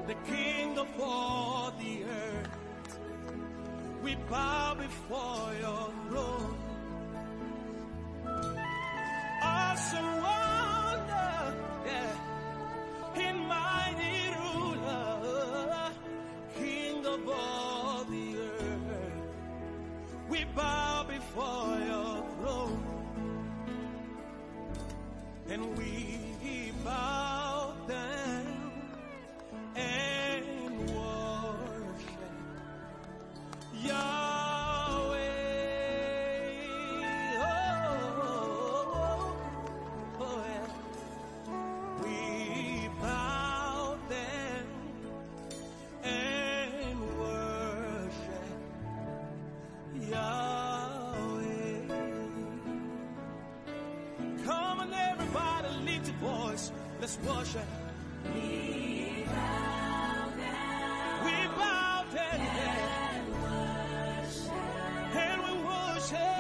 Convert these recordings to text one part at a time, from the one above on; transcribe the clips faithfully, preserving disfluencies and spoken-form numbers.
the King of all the earth. We bow before your throne. Awesome wonder, yeah, in mighty ruler, King of all the earth. We bow before your throne, and we bow down and worship Yahweh. Oh, oh, oh, yeah. We bow down and worship Yahweh. Come on, everybody, lift your voice. Let's worship. We bow down. We bow down and worship. And we worship.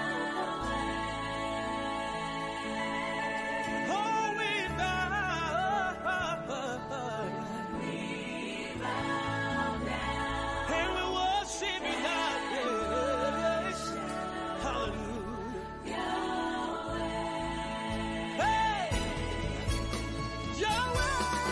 Yahweh. Oh, we bow. We bow down. And we worship Yahweh. Hallelujah. Yahweh. Hey! Yahweh.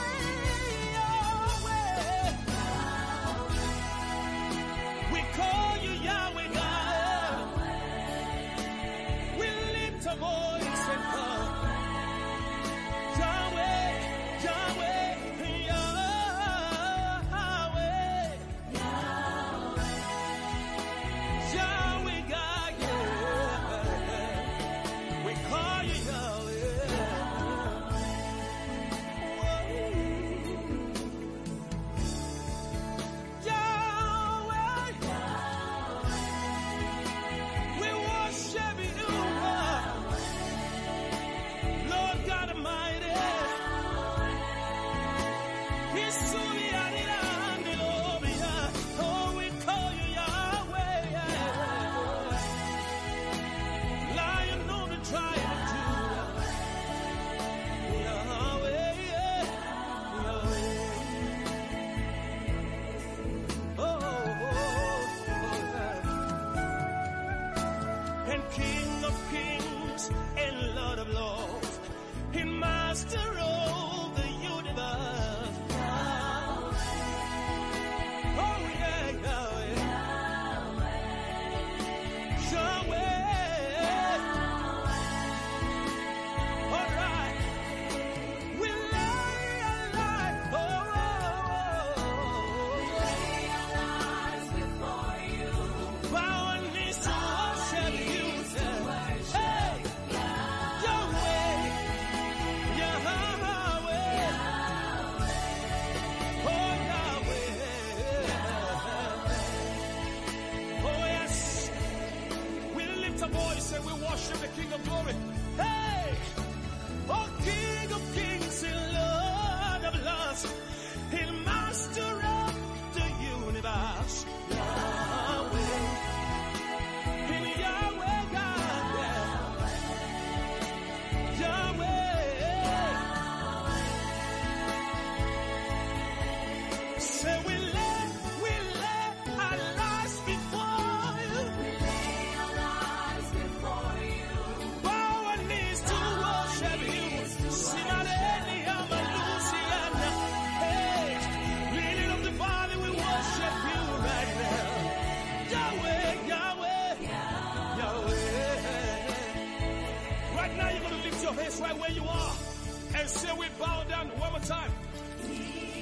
Right where you are and say we bow down one more time. We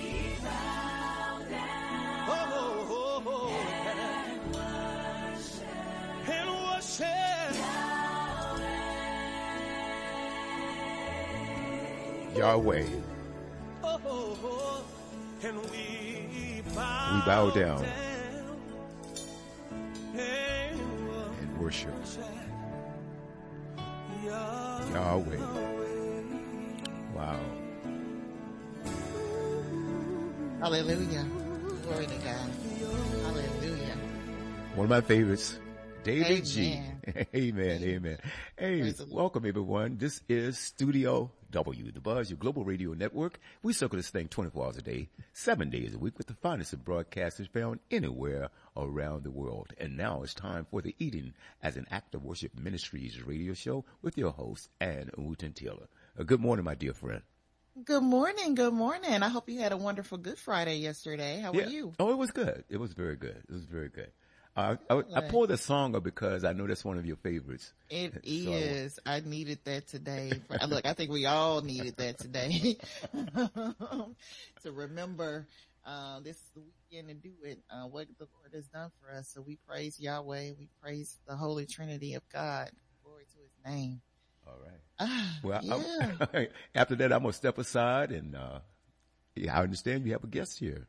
bow down oh, oh, oh, and worship, and worship Yahweh. Yahweh. Oh, oh, oh, and we bow, we bow down, down and, and worship Yahweh. Yahweh. Wow. Hallelujah. Glory to God. Hallelujah. One of my favorites, David Amen. G. Amen. Amen. Hey, welcome everyone. This is Studio W, The Buzz, your global radio network. We circle this thing twenty-four hours a day, seven days a week with the finest of broadcasters found anywhere around the world. And now it's time for the Eating as an Act of Worship Ministries radio show with your host, Ann Wooten Taylor. Uh, good morning, my dear friend. Good morning. Good morning. I hope you had a wonderful Good Friday yesterday. How yeah. were you? Oh, it was good. It was very good. It was very good. Uh, I, I pulled the song up because I know that's one of your favorites. It so, is. I needed that today. Look, I think we all needed that today to remember uh, this is the weekend to do it, uh, what the Lord has done for us. So we praise Yahweh. We praise the Holy Trinity of God. Glory to his name. All right. Ah, well, yeah. after that, I'm going to step aside and uh, yeah, I understand you have a guest here.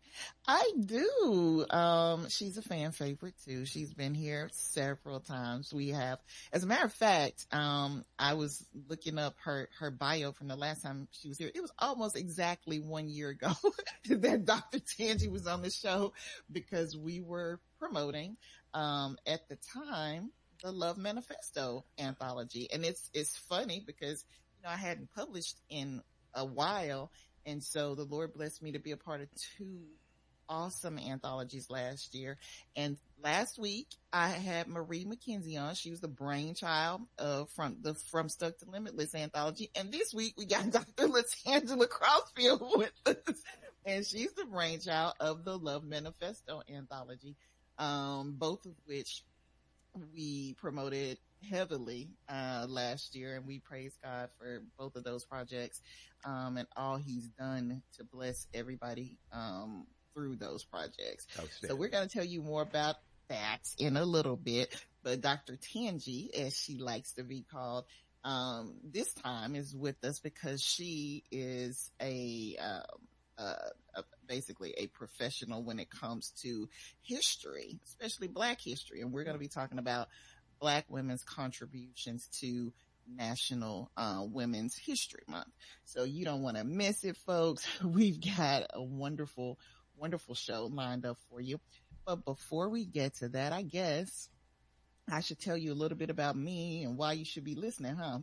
I do. Um, she's a fan favorite too. She's been here several times. We have, as a matter of fact, um, I was looking up her, her bio from the last time she was here. It was almost exactly one year ago that Doctor Tangi was on the show because we were promoting, um, at the time, the Love Manifesto anthology. And it's, it's funny because, you know, I hadn't published in a while. And so the Lord blessed me to be a part of two awesome anthologies last year. And last week I had Marie McKenzie on. She was the brainchild of from the From Stuck to Limitless anthology. And this week we got Doctor Latangela Crossfield with us. And she's the brainchild of the Love Manifesto anthology. Um, both of which we promoted heavily uh last year, and we praise God for both of those projects um and all he's done to bless everybody um through those projects. So we're going to tell you more about that in a little bit, but Doctor Tangi, as she likes to be called, um this time is with us because she is a um uh, uh basically a professional when it comes to history, especially Black history, and we're going to be talking about Black women's contributions to National uh, Women's History Month. So you don't want to miss it, folks. We've got a wonderful, wonderful show lined up for you. But before we get to that, I guess I should tell you a little bit about me and why you should be listening, huh?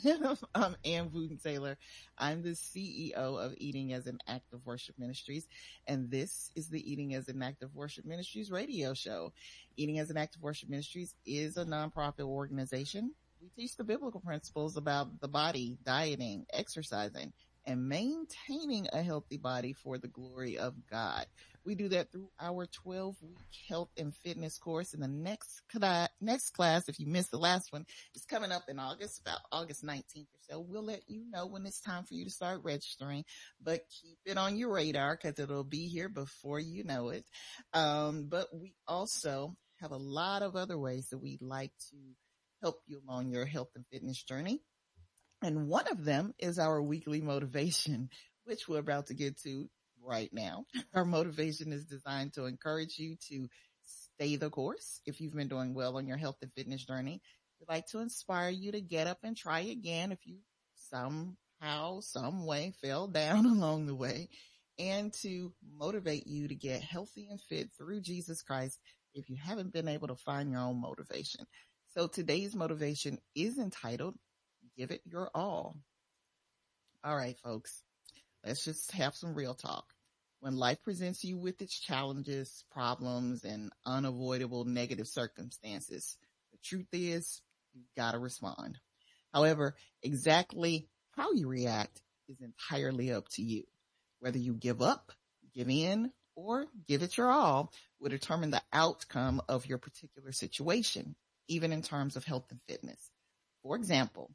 I'm Ann Wooten Taylor. I'm the C E O of Eating as an Act of Worship Ministries, and this is the Eating as an Act of Worship Ministries radio show. Eating as an Act of Worship Ministries is a nonprofit organization. We teach the biblical principles about the body, dieting, exercising, and maintaining a healthy body for the glory of God. We do that through our twelve-week health and fitness course. And the next cla- next class, if you missed the last one, is coming up in August, about August nineteenth or so. We'll let you know when it's time for you to start registering, but keep it on your radar because it'll be here before you know it. Um, but we also have a lot of other ways that we'd like to help you along your health and fitness journey. And one of them is our weekly motivation, which we're about to get to right now. Our motivation is designed to encourage you to stay the course. If you've been doing well on your health and fitness journey, we'd like to inspire you to get up and try again if you somehow, some way fell down along the way, and to motivate you to get healthy and fit through Jesus Christ if you haven't been able to find your own motivation. So today's motivation is entitled, Give It Your All. All right, folks, let's just have some real talk. When life presents you with its challenges, problems, and unavoidable negative circumstances, the truth is you've got to respond. However, exactly how you react is entirely up to you. Whether you give up, give in, or give it your all will determine the outcome of your particular situation, even in terms of health and fitness. For example,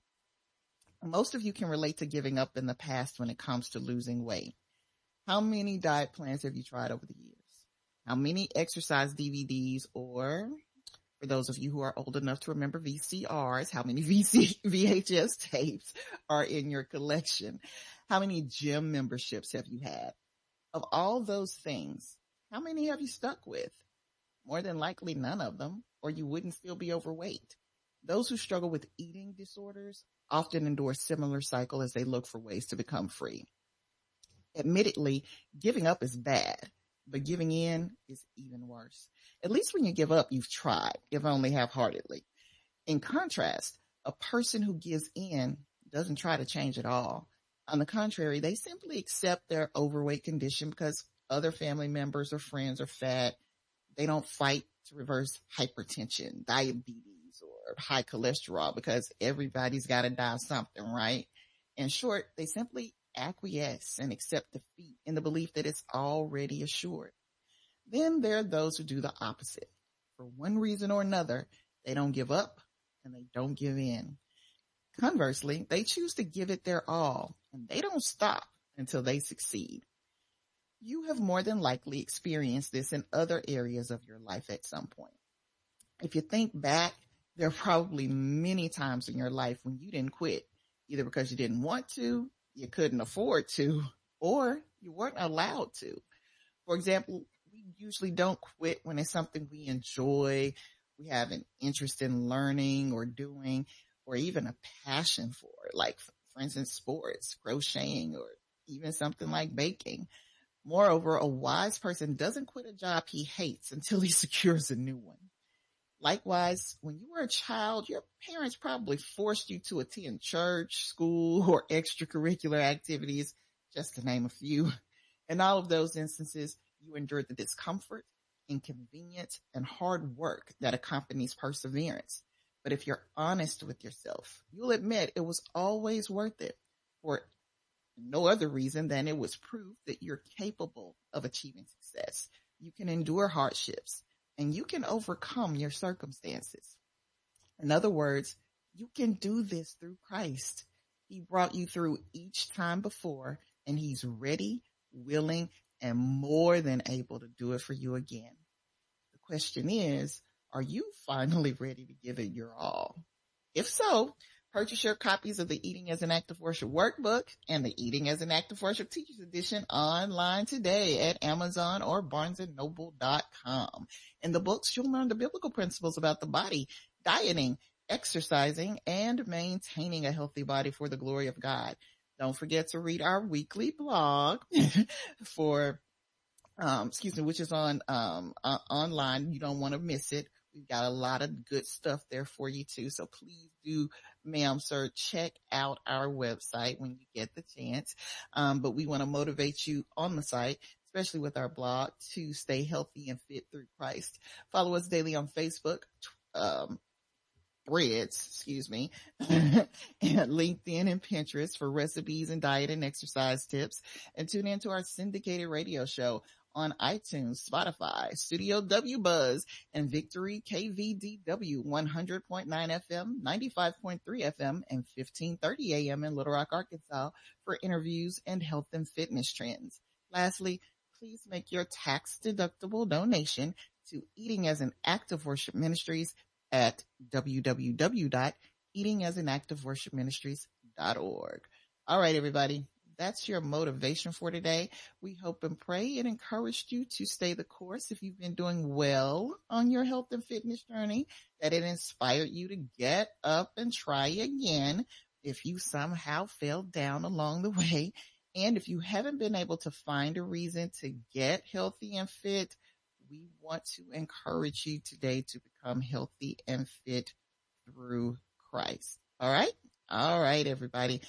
most of you can relate to giving up in the past when it comes to losing weight. How many diet plans have you tried over the years? How many exercise D V Ds, or for those of you who are old enough to remember V C Rs, how many V C, V H S tapes are in your collection? How many gym memberships have you had? Of all those things, how many have you stuck with? More than likely none of them, or you wouldn't still be overweight. Those who struggle with eating disorders often endure a similar cycle as they look for ways to become free. Admittedly, giving up is bad, but giving in is even worse. At least when you give up, you've tried, if only half-heartedly. In contrast, a person who gives in doesn't try to change at all. On the contrary, they simply accept their overweight condition because other family members or friends are fat. They don't fight to reverse hypertension, diabetes, or high cholesterol because everybody's got to die of something, right? In short, they simply acquiesce and accept defeat in the belief that it's already assured. Then there are those who do the opposite. For one reason or another, they don't give up and they don't give in. Conversely, they choose to give it their all and they don't stop until they succeed. You have more than likely experienced this in other areas of your life at some point. If you think back, there are probably many times in your life when you didn't quit, either because you didn't want to, you couldn't afford to, or you weren't allowed to. For example, we usually don't quit when it's something we enjoy, we have an interest in learning or doing, or even a passion for, like, for instance, sports, crocheting, or even something like baking. Moreover, a wise person doesn't quit a job he hates until he secures a new one. Likewise, when you were a child, your parents probably forced you to attend church, school, or extracurricular activities, just to name a few. In all of those instances, you endured the discomfort, inconvenience, and hard work that accompanies perseverance. But if you're honest with yourself, you'll admit it was always worth it for no other reason than it was proof that you're capable of achieving success. You can endure hardships and you can overcome your circumstances. In other words, you can do this through Christ. He brought you through each time before, and he's ready, willing, and more than able to do it for you again. The question is, are you finally ready to give it your all? If so, purchase your copies of the Eating as an Act of Worship workbook and the Eating as an Act of Worship Teachers Edition online today at Amazon or barnes and noble dot com. In the books, you'll learn the biblical principles about the body, dieting, exercising, and maintaining a healthy body for the glory of God. Don't forget to read our weekly blog for, um, excuse me, which is on, um, uh, online. You don't want to miss it. We've got a lot of good stuff there for you too. So please do, ma'am, sir, check out our website when you get the chance. Um, but we want to motivate you on the site, especially with our blog, to stay healthy and fit through Christ. Follow us daily on Facebook, um, Threads, excuse me, and LinkedIn and Pinterest for recipes and diet and exercise tips. And tune into our syndicated radio show on iTunes, Spotify, Studio W Buzz, and Victory K V D W one hundred point nine F M, ninety-five point three F M, and fifteen thirty A M in Little Rock, Arkansas for interviews and health and fitness trends. Lastly, please make your tax-deductible donation to Eating as an Act of Worship Ministries at w w w dot eating as an act of worship ministries dot org. All right, everybody. That's your motivation for today. We hope and pray it encouraged you to stay the course if you've been doing well on your health and fitness journey, that it inspired you to get up and try again if you somehow fell down along the way. And if you haven't been able to find a reason to get healthy and fit, we want to encourage you today to become healthy and fit through Christ. All right? All right, everybody.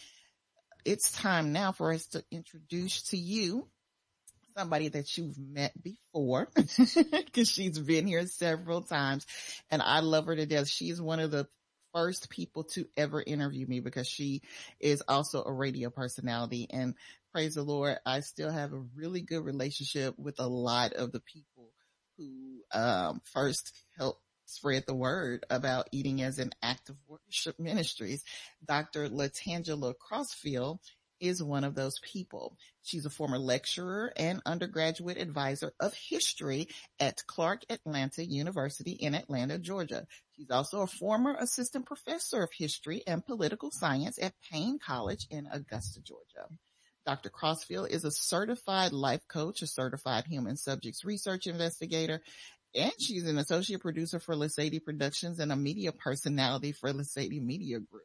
It's time now for us to introduce to you somebody that you've met before because she's been here several times and I love her to death. She's one of the first people to ever interview me because she is also a radio personality, and praise the Lord, I still have a really good relationship with a lot of the people who um, first helped spread the word about Eating as an Act of Worship Ministries. Doctor Latangela Crossfield is one of those people. She's a former lecturer and undergraduate advisor of history at Clark Atlanta University in Atlanta, Georgia. She's also a former assistant professor of history and political science at Payne College in Augusta, Georgia. Doctor Crossfield is a certified life coach, a certified human subjects research investigator, and she's an associate producer for Lesady Productions and a media personality for Lesady Media Group.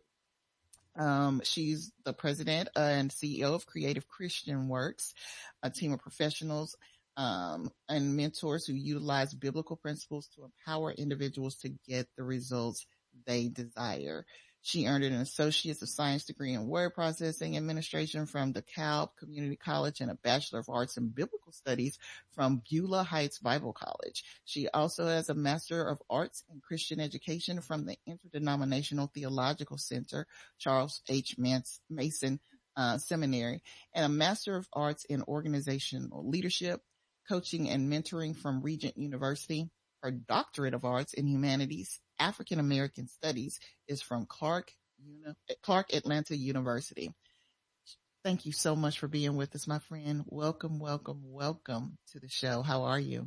Um, she's the president and C E O of Creative Christian Works, a team of professionals um, and mentors who utilize biblical principles to empower individuals to get the results they desire. She earned an Associate's of Science degree in Word Processing Administration from DeKalb Community College and a Bachelor of Arts in Biblical Studies from Beulah Heights Bible College. She also has a Master of Arts in Christian Education from the Interdenominational Theological Center, Charles H. Mason uh, Seminary, and a Master of Arts in Organizational Leadership, Coaching and Mentoring from Regent University. Her Doctorate of Arts in Humanities, African American Studies is from Clark, Uni- Clark Atlanta University. Thank you so much for being with us, my friend. Welcome, welcome, welcome to the show. How are you?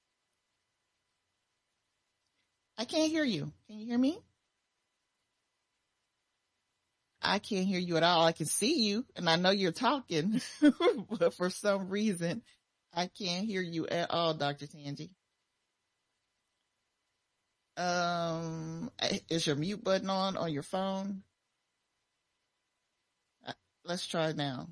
I can't hear you. Can you hear me? I can't hear you at all. I can see you, and I know you're talking, but for some reason, I can't hear you at all, Doctor Tangi. Um, is your mute button on on your phone? Let's try now.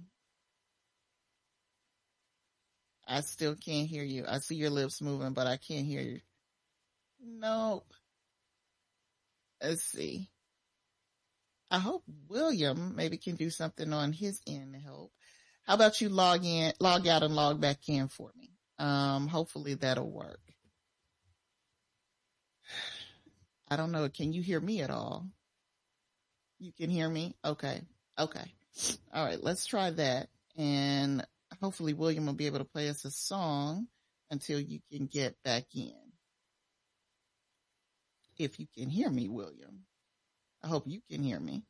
I still can't hear you. I see your lips moving, but I can't hear you. Nope. Let's see. I hope William maybe can do something on his end to help. How about you log in, log out and log back in for me? Um, hopefully that'll work. I don't know. Can you hear me at all? You can hear me? Okay. Okay. All right. Let's try that. And hopefully William will be able to play us a song until you can get back in. If you can hear me, William. I hope you can hear me.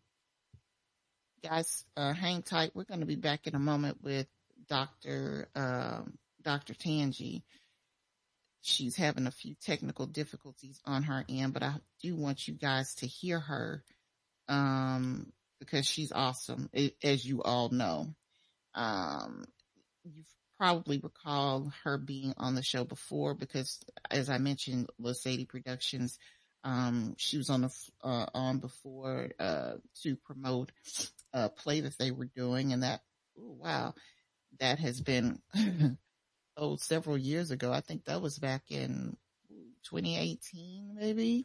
Guys, uh, hang tight. We're going to be back in a moment with Doctor Um, Doctor Tangi. She's having a few technical difficulties on her end, but I do want you guys to hear her, um, because she's awesome, as you all know. Um, you've probably recall her being on the show before because, as I mentioned, LaSadie Productions, um, she was on the, uh, on before, uh, to promote a play that they were doing, and that, oh, wow, that has been, oh, several years ago. I think that was back in twenty eighteen, maybe.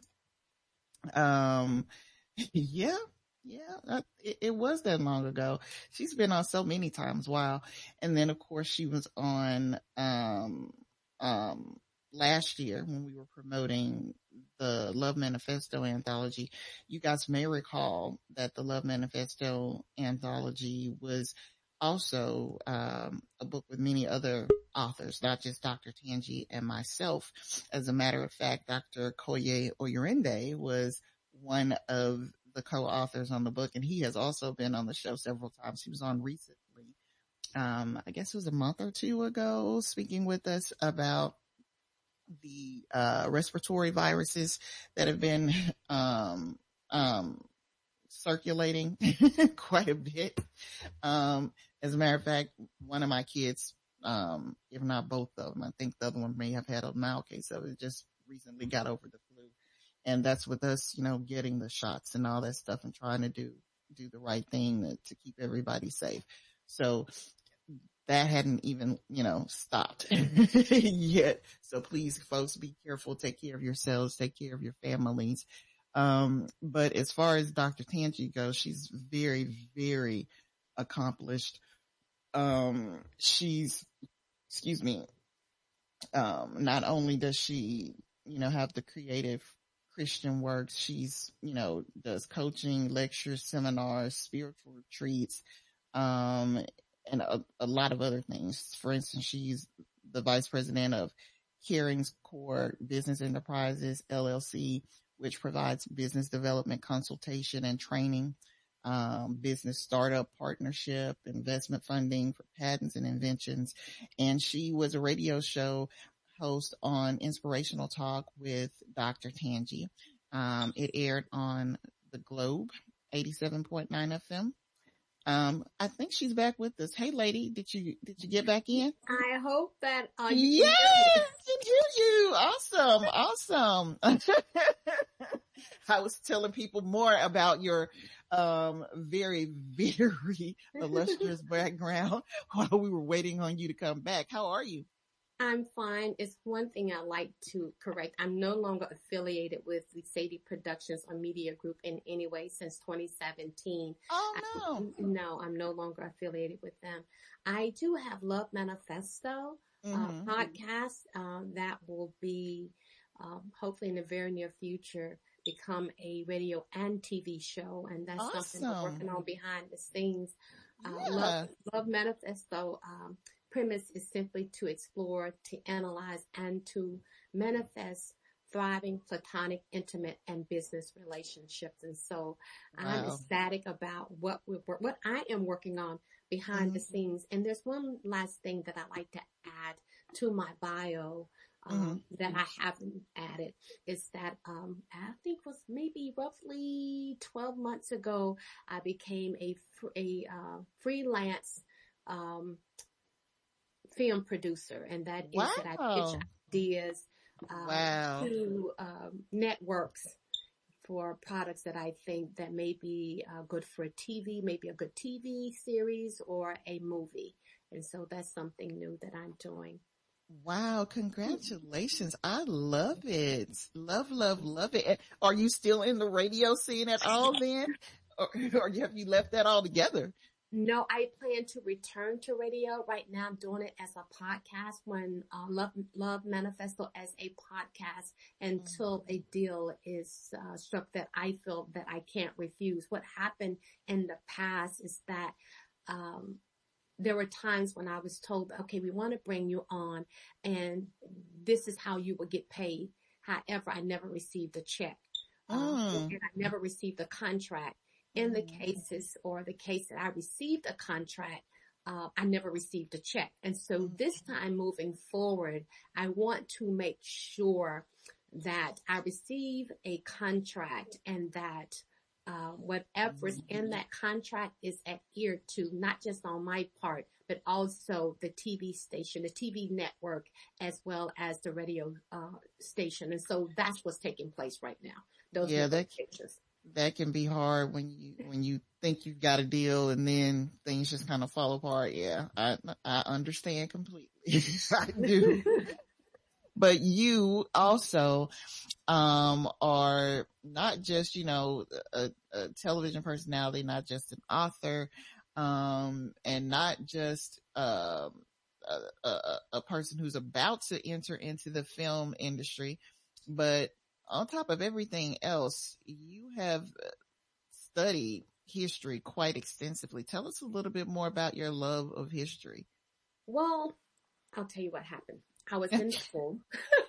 Um, yeah, yeah, that, it, it was that long ago. She's been on so many times. Wow. And then of course she was on, um, um, last year when we were promoting the Love Manifesto anthology. You guys may recall that the Love Manifesto anthology was also um, a book with many other authors, not just Doctor Tangi and myself. As a matter of fact, Doctor Koye Oyorinde was one of the co-authors on the book, and he has also been on the show several times. He was on recently, um, I guess it was a month or two ago, speaking with us about the uh, respiratory viruses that have been um, um, circulating quite a bit. Um, as a matter of fact, one of my kids, um, if not both of them, I think the other one may have had a mild case of it, just recently got over the flu. And that's with us, you know, getting the shots and all that stuff and trying to do, do the right thing to, to keep everybody safe. So that hadn't even, you know, stopped yet. So please, folks, be careful. Take care of yourselves. Take care of your families. Um, but as far as Doctor Tangi goes, she's very, very accomplished. Um, she's, excuse me, um, not only does she, you know, have the creative Christian works, she's, you know, does coaching, lectures, seminars, spiritual retreats, um, and a, a lot of other things. For instance, she's the vice president of Caring's Core Business Enterprises, L L C, which provides business development consultation and training, um, business startup partnership, investment funding for patents and inventions. And she was a radio show host on Inspirational Talk with Doctor Tangi. Um, it aired on the Globe, eighty-seven point nine F M. Um, I think she's back with us. Hey, lady, did you did you get back in? I hope that uh, you yes, can hear you. Awesome, awesome. I was telling people more about your um very, very illustrious background while we were waiting on you to come back. How are you? I'm fine. It's one thing I like to correct. I'm no longer affiliated with the Sadie Productions or Media Group in any way since twenty seventeen. Oh I, no. no, I'm no longer affiliated with them. I do have Love Manifesto, Mm-hmm. uh, podcast, uh, that will be, um, hopefully in the very near future, become a radio and T V show. And that's something we're Awesome. working on behind the scenes. Uh, Yeah. Love, Love Manifesto, um, premise is simply to explore, to analyze, and to manifest thriving, platonic, intimate, and business relationships. And so I'm Wow. ecstatic about what we what I am working on behind Mhm. the scenes. And there's one last thing that I like to add to my bio. Um, that I haven't added is that um, I think was maybe roughly twelve months ago, I became a fr- a uh, freelance um, film producer, and that is that I pitch Wow. ideas uh, Wow. to um, networks for products that I think that may be uh, good for T V, maybe a good T V series or a movie. And so that's something new that I'm doing. Wow, congratulations. I love it. Love, love, love it. And are you still in the radio scene at all then? Or, or have you left that all together? No, I plan to return to radio. Right now, I'm doing it as a podcast when uh, Love Love Manifesto as a podcast until a deal is uh, struck that I feel that I can't refuse. What happened in the past is that um, there were times when I was told, okay, we want to bring you on and this is how you will get paid. However, I never received a check uh, Mm. and I never received a contract. In the cases or the case that I received a contract, uh, I never received a check. And so this time moving forward, I want to make sure that I receive a contract and that uh, whatever's in that contract is adhered to, not just on my part, but also the T V station, the T V network, as well as the radio uh, station. And so that's what's taking place right now. Those Yeah, that negotiations. that can be hard when you when you think you've got a deal and then things just kind of fall apart. Yeah, I I understand completely. I do. But you also um are not just, you know, a, a television personality, not just an author, um, and not just um a, a, a person who's about to enter into the film industry, but on top of everything else, you have studied history quite extensively. Tell us a little bit more about your love of history. Well, I'll tell you what happened. I was in school.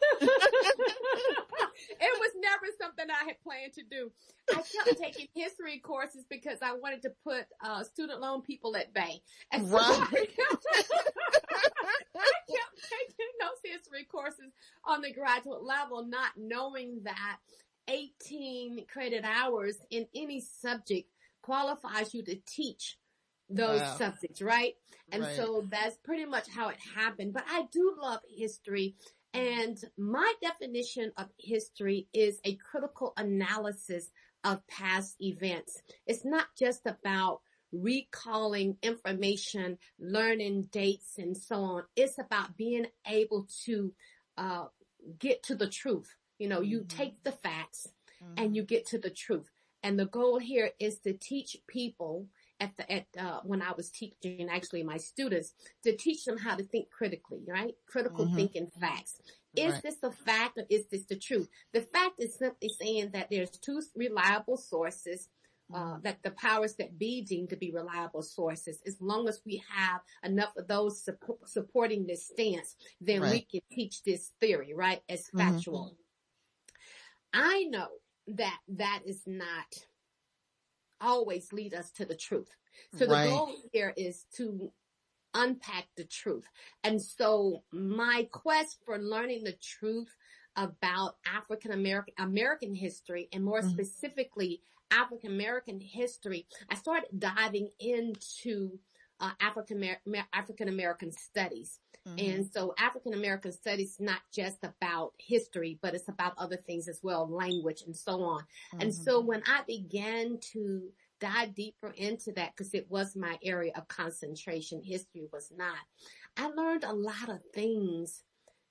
It was never something I had planned to do. I kept taking history courses because I wanted to put uh, student loan people at bay. And so Right. I kept, I kept taking those history courses on the graduate level, not knowing that eighteen credit hours in any subject qualifies you to teach those Wow. subjects, right? And Right. so that's pretty much how it happened. But I do love history. And my definition of history is a critical analysis of past events. It's not just about recalling information, learning dates, and so on. It's about being able to uh, get to the truth. You know, you Mhm. take the facts Mhm. and you get to the truth. And the goal here is to teach people at the, at, uh, when I was teaching actually my students, to teach them how to think critically, right? Critical Mhm. thinking facts. Is Right. this a fact or is this the truth? The fact is simply saying that there's two reliable sources, uh, that the powers that be deem to be reliable sources. As long as we have enough of those support, supporting this stance, then we Right. can teach this theory, right? As Mhm. factual. I know that that is not always lead us to the truth. So the Right. goal here is to unpack the truth. And so my quest for learning the truth about African American American history, and more Mhm. specifically African American history, I started diving into uh, African African American studies. Mhm. And so African American studies is not just about history, but it's about other things as well, language and so on. And Mhm. so when I began to dive deeper into that, because it was my area of concentration, history was not, I learned a lot of things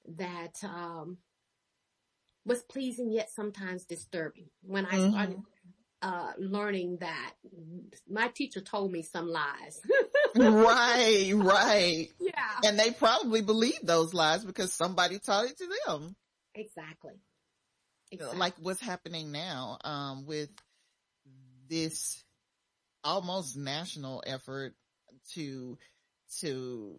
that um, was pleasing yet sometimes disturbing. When I Mm-hmm. started uh, learning that, my teacher told me some lies. Right, right. Yeah. And they probably believe those lies because somebody taught it to them. Exactly. You know, Exactly. like what's happening now um, with this almost national effort to to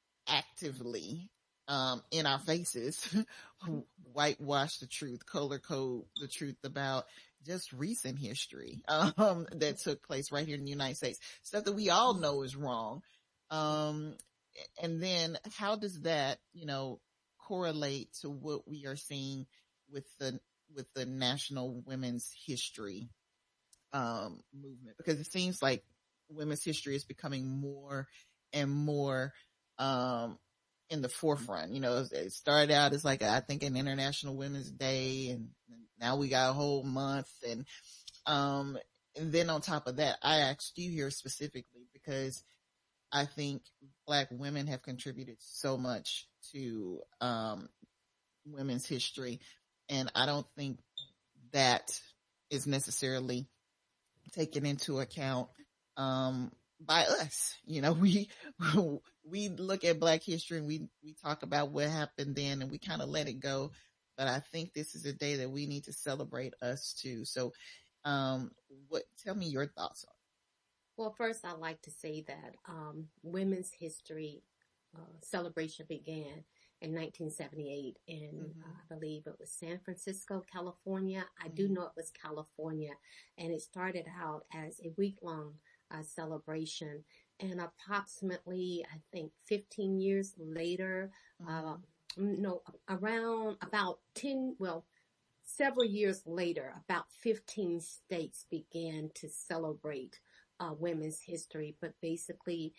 actively um, in our faces whitewash the truth, color code the truth about just recent history um, that took place right here in the United States, stuff that we all know is wrong. Um, and then how does that, you know, correlate to what we are seeing with the with the National Women's History um, movement? Because it seems like women's history is becoming more and more um, in the forefront. You know, it started out as like, I think, an International Women's Day, and now we got a whole month. And, um, and then on top of that, I asked you here specifically because I think Black women have contributed so much to um, women's history. And I don't think that is necessarily taken into account um, by us. You know, we we look at Black history and we we talk about what happened then, and we kind of let it go. But I think this is a day that we need to celebrate us too. So, um, what? Tell me your thoughts on it. Well, first, I'd like to say that um, Women's History uh, celebration began in nineteen seventy-eight in, Mm-hmm. uh, I believe it was San Francisco, California. I Mm-hmm. do know it was California, and it started out as a week-long uh, celebration. And approximately, I think, fifteen years later, Mm-hmm. uh, no, around about ten, well, several years later, about fifteen states began to celebrate uh, women's history, but basically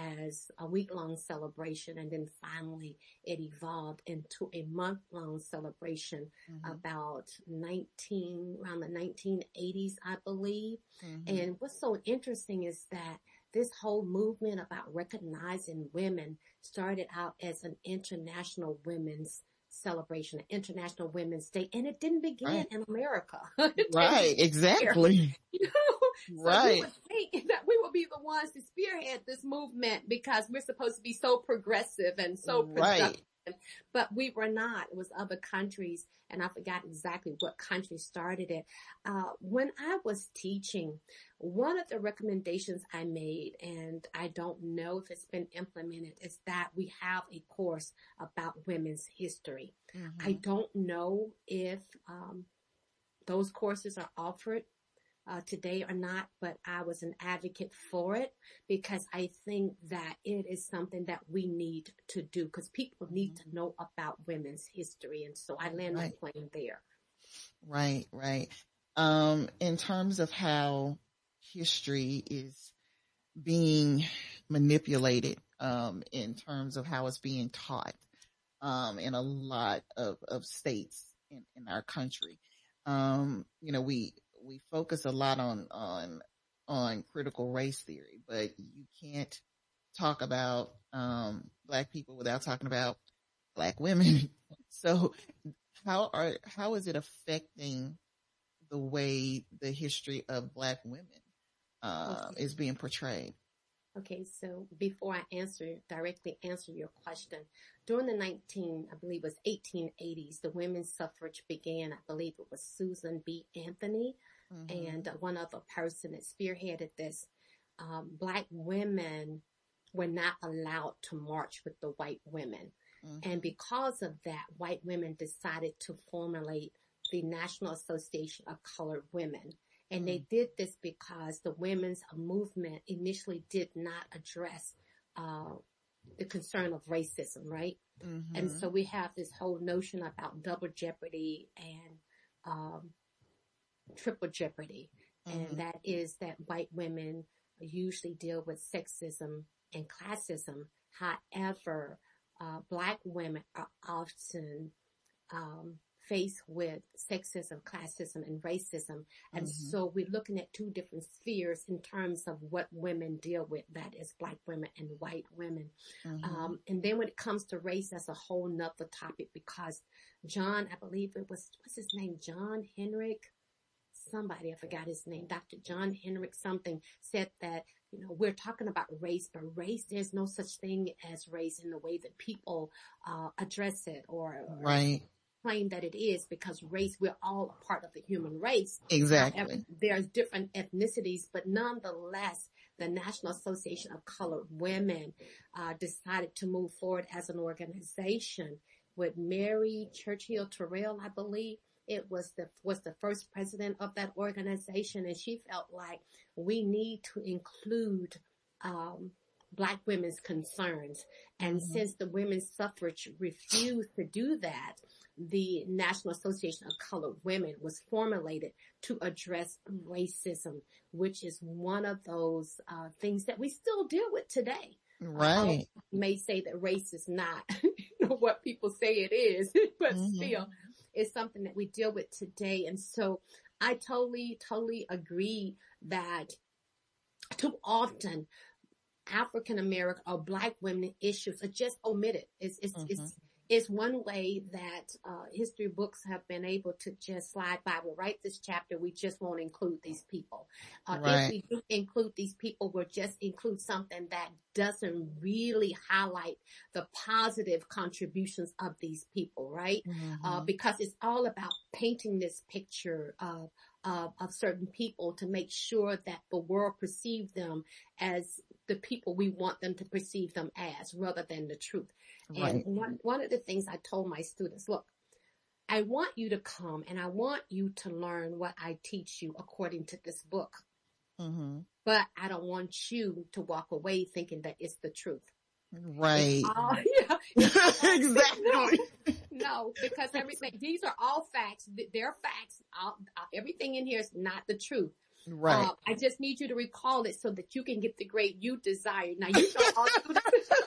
as a week-long celebration. And then finally it evolved into a month-long celebration Mm-hmm. about nineteen, around the nineteen eighties, I believe. Mm-hmm. And what's so interesting is that this whole movement about recognizing women started out as an International Women's Celebration, an International Women's Day, and it didn't begin Right. in America. It Right, didn't begin exactly. here. You know, so Right. we would think that we would be the ones to spearhead this movement because we're supposed to be so progressive and so Right. productive. But we were not. It was other countries, and I forgot exactly what country started it. Uh, when I was teaching, one of the recommendations I made, and I don't know if it's been implemented, is that we have a course about women's history. Mm-hmm. I don't know if um, those courses are offered uh, today or not, but I was an advocate for it because I think that it is something that we need to do because people need to know about women's history. And so I land Right. my plane there. Right, right. Um, in terms of how history is being manipulated, um, in terms of how it's being taught, um, in a lot of, of states in, in our country. Um, you know, we, we focus a lot on, on, on critical race theory, but you can't talk about, um, Black people without talking about Black women. So how are, how is it affecting the way the history of Black women, uh, Okay. is being portrayed? Okay, so before I answer, directly answer your question, during the nineteen, I believe it was eighteen eighties, the women's suffrage began. I believe it was Susan B. Anthony Mm-hmm. and uh, one other person that spearheaded this. Um, Black women were not allowed to march with the white women. Mm-hmm. And because of that, white women decided to formulate the National Association of Colored Women. And they did this because the women's movement initially did not address uh, the concern of racism, right? Mm-hmm. And so we have this whole notion about double jeopardy and um, triple jeopardy. Mm-hmm. And that is that white women usually deal with sexism and classism. However, uh, Black women are often um, faced with sexism, classism, and racism. And Mm-hmm. so we're looking at two different spheres in terms of what women deal with, that is black women and white women. Mm-hmm. Um, and then when it comes to race, that's a whole nother topic, because John, I believe it was, what's his name? John Henrik, somebody, I forgot his name, Doctor John Henrik something, said that, you know, we're talking about race, but race, there's no such thing as race in the way that people uh, address it or, or Right. claim that it is, because race, we're all a part of the human race. Exactly. However, there's different ethnicities, but nonetheless, the National Association of Colored Women uh, decided to move forward as an organization with Mary Churchill Terrell, I believe. It was the was the first president of that organization, and she felt like we need to include um, Black women's concerns. And Mm-hmm. since the women's suffrage refused to do that, the National Association of Colored Women was formulated to address racism, which is one of those uh, things that we still deal with today. Right. Uh, may say that race is not you know, what people say it is, but Mm-hmm. still it's something that we deal with today. And so I totally, totally agree that too often African American or Black women issues are just omitted. It's, it's, Mm-hmm. it's, it's one way that uh, history books have been able to just slide by. We'll write this chapter. We just won't include these people. Uh, Right. If we do include these people, we'll just include something that doesn't really highlight the positive contributions of these people, right? Mm-hmm. Uh, because it's all about painting this picture of, of, of certain people to make sure that the world perceives them as the people we want them to perceive them as, rather than the truth. Right. And one, one of the things I told my students, look, I want you to come and I want you to learn what I teach you according to this book, Mm-hmm. but I don't want you to walk away thinking that it's the truth. Right. Uh, yeah, it's all- Exactly. No, because everything, these are all facts. They're facts. All, everything in here is not the truth. Right. Uh, I just need you to recall it so that you can get the grade you desire. Now, you know, all students,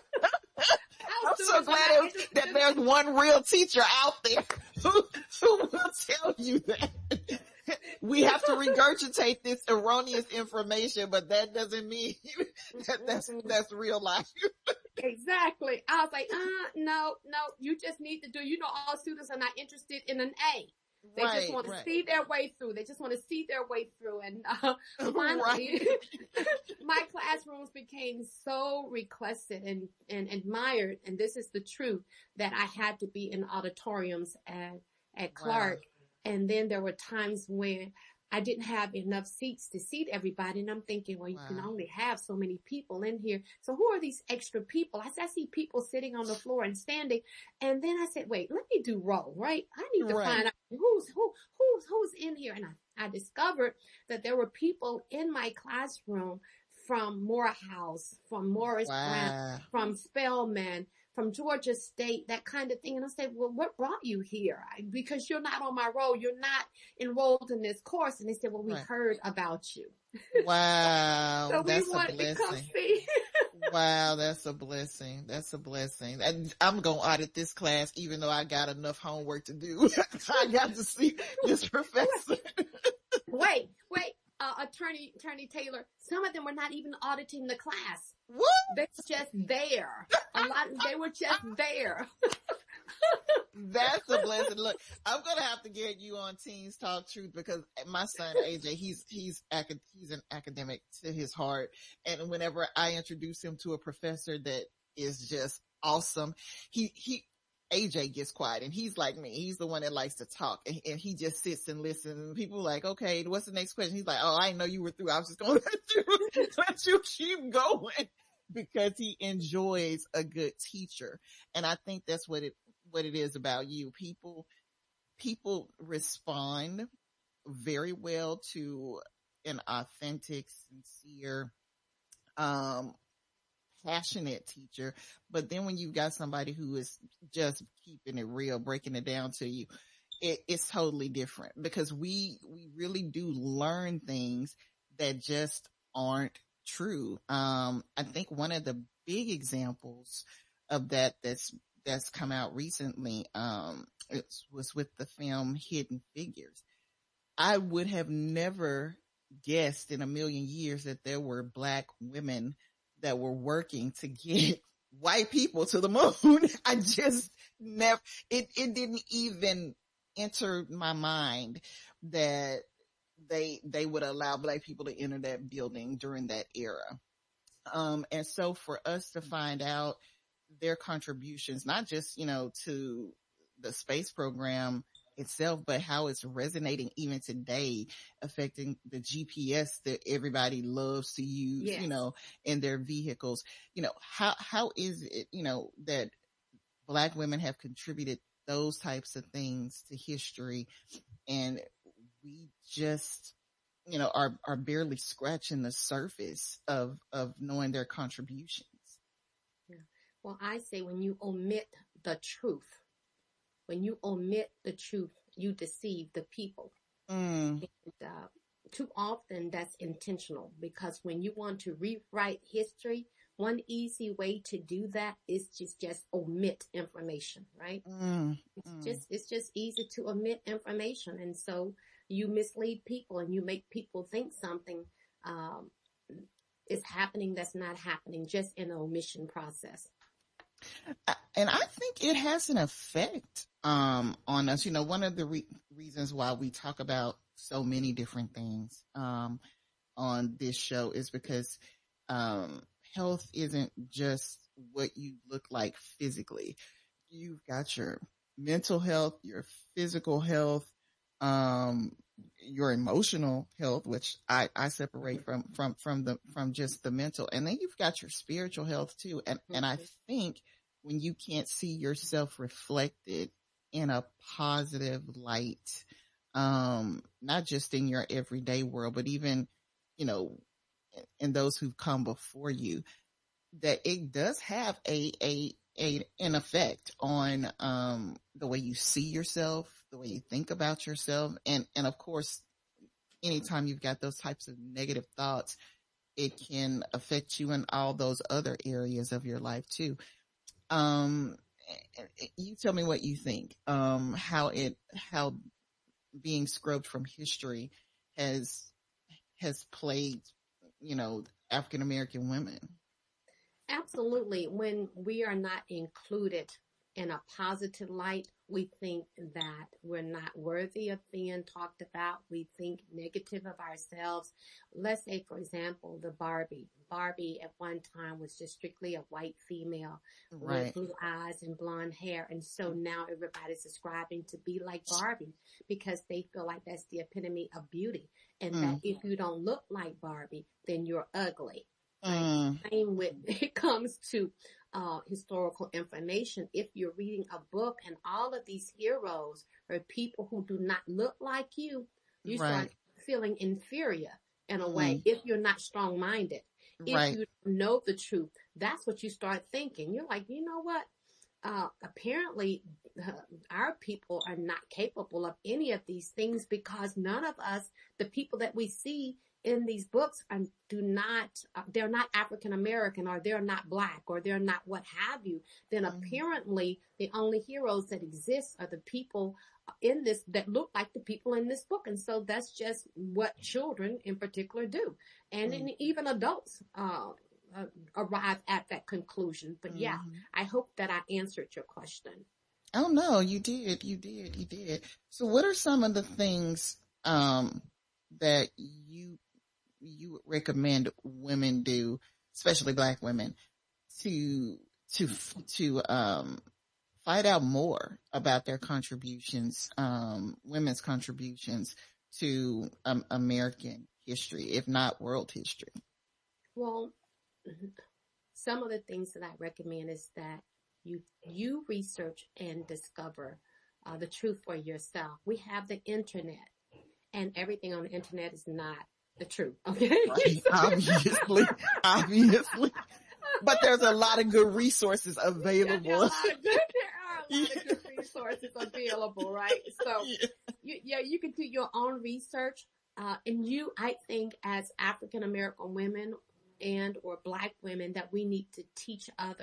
all I'm so students are glad not it- interested that in- there's one real teacher out there who, who will tell you that. We have to regurgitate this erroneous information, but that doesn't mean that that's, that's real life. Exactly. I was like, uh, no, no, you just need to do, you know, all students are not interested in an A. They Right, just want to right. see their way through. They just want to see their way through. And uh, finally, my classrooms became so requested and, and admired. And this is the truth, that I had to be in auditoriums at, at Clark. Wow. And then there were times when I didn't have enough seats to seat everybody. And I'm thinking, well, you can Wow. only have so many people in here. So who are these extra people? I said, I see people sitting on the floor and standing. And then I said, wait, let me do roll, right? I need to Right. find out who's, who, who's, who's in here. And I, I discovered that there were people in my classroom from Morehouse, from Morris Brown, Wow. from Spelman, from Georgia State, that kind of thing. And I said, well, what brought you here? I, because you're not on my roll. You're not enrolled in this course. And they said, well, we Right. heard about you. Wow. so we That's a wanted to come blessing. see. Wow, that's a blessing. That's a blessing. And I'm going to audit this class, even though I got enough homework to do. I got to see this professor. wait, wait, uh, attorney, attorney Taylor, some of them were not even auditing the class. What? They're just there. A lot, they were just there. That's a blessing. Look, I'm going to have to get you on Teens Talk Truth, because my son, A J, he's, he's, acad- he's an academic to his heart. And whenever I introduce him to a professor that is just awesome, he, he, A J gets quiet, and he's like me. He's the one that likes to talk, and, and he just sits and listens. And people are like, okay, what's the next question? He's like, oh, I didn't know you were through. I was just going to let you, let you keep going, because he enjoys a good teacher. And I think that's what it, what it is about you. People, people respond very well to an authentic, sincere, um, passionate teacher. But then when you've got somebody who is just keeping it real, breaking it down to you, it, it's totally different, because we, we really do learn things that just aren't true. Um, I think one of the big examples of that that's that's come out recently. Um, it was with the film Hidden Figures. I would have never guessed in a million years that there were Black women that were working to get white people to the moon. I just never, it, it didn't even enter my mind that they, they would allow Black people to enter that building during that era. Um, and so for us to find out their contributions, not just, you know, to the space program itself, but how it's resonating even today, affecting the G P S that everybody loves to use, yes. you know, in their vehicles. You know, how, how is it, you know, that Black women have contributed those types of things to history, and we just, you know, are, are barely scratching the surface of, of knowing their contributions. Yeah. Well, I say when you omit the truth, when you omit the truth, you deceive the people. Mm. And, uh, too often that's intentional, because when you want to rewrite history, one easy way to do that is just, just omit information, right? Mm. It's mm. just, it's just easy to omit information. And so you mislead people and you make people think something, um, is happening that's not happening, just in the omission process. And I think it has an effect um, on us. You know, one of the re- reasons why we talk about so many different things um, on this show is because um, health isn't just what you look like physically. You've got your mental health, your physical health, um, your emotional health, which I, I separate from, from, from the, from just the mental. And then you've got your spiritual health too. And, mm-hmm. and I think when you can't see yourself reflected in a positive light, um, not just in your everyday world, but even, you know, in those who've come before you, that it does have a, a, a, an effect on, um, the way you see yourself, the way you think about yourself. And, and of course, anytime you've got those types of negative thoughts, it can affect you in all those other areas of your life too. Um, you tell me what you think, um, how it, how being scrubbed from history has, has played, you know, African American women. Absolutely. When we are not included in a positive light, we think that we're not worthy of being talked about. We think negative of ourselves. Let's say, for example, the Barbie. Barbie at one time was just strictly a white female right. with blue eyes and blonde hair. And so now everybody's ascribing to be like Barbie because they feel like that's the epitome of beauty. And mm. that if you don't look like Barbie, then you're ugly. Mm. Same with, it comes to uh, historical information. If you're reading a book and all of these heroes are people who do not look like you, you right. start feeling inferior in a mm. way if you're not strong-minded. If right. you know the truth, that's what you start thinking. You're like, you know what? Uh, apparently uh, our people are not capable of any of these things because none of us, the people that we see in these books, are, do not, uh, they're not African American, or they're not Black, or they're not what have you. Then mm-hmm. apparently the only heroes that exist are the people in this that look like the people in this book. And so that's just what children in particular do. And mm-hmm. in, even adults, uh, uh, arrive at that conclusion. But yeah, mm-hmm. I hope that I answered your question. Oh no, you did, you did, you did. So what are some of the things, um, that you, you recommend women do, especially Black women, to, to, to, um, find out more about their contributions, um, women's contributions to um, American history, if not world history? Well, some of the things that I recommend is that you, you research and discover uh, the truth for yourself. We have the internet, and everything on the internet is not the truth. Okay. Right. Obviously, obviously. But there's a lot of good resources available. Yeah, there, are good, there are a lot of good resources available, right? So, yeah. You, yeah, you can do your own research. Uh, and you, I think, as African American women and or Black women, that we need to teach others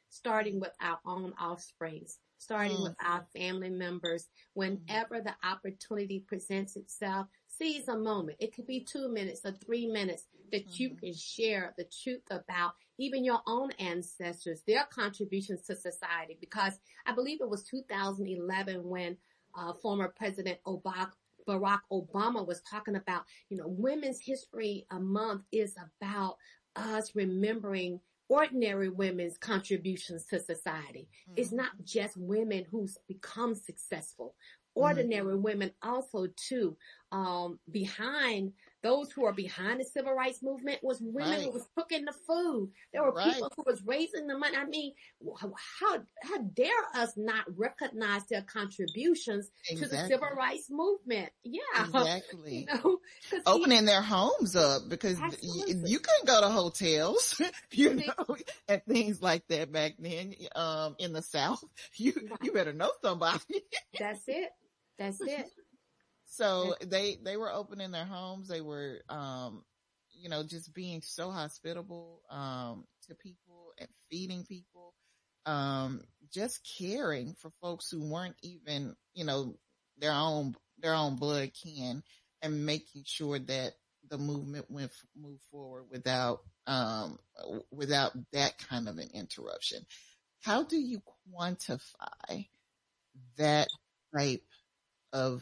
starting with our own offsprings, starting Mm. with our family members. Whenever the opportunity presents itself, seize a moment. It could be two minutes or three minutes that you Mhm. can share the truth about even your own ancestors, their contributions to society. Because I believe it was two thousand eleven when uh, former President Obama, Barack Obama was talking about, you know, Women's History Month is about us remembering ordinary women's contributions to society. It's not just women who's become successful. Ordinary women also too, um, behind those who are behind the civil rights movement was women Right. who was cooking the food. There were Right. people who was raising the money. I mean, how, how dare us not recognize their contributions to the Exactly. civil rights movement? Yeah. Exactly. You know, 'cause Opening their homes up because y- Absolutely. you couldn't go to hotels, you know, and things like that back then. Um, in the South, you Right. you better know somebody. That's it. That's it. So they they were opening their homes. They were, um, you know, just being so hospitable um, to people and feeding people, um, just caring for folks who weren't even, you know, their own their own blood kin, and making sure that the movement went moved forward without um, without that kind of an interruption. How do you quantify that type of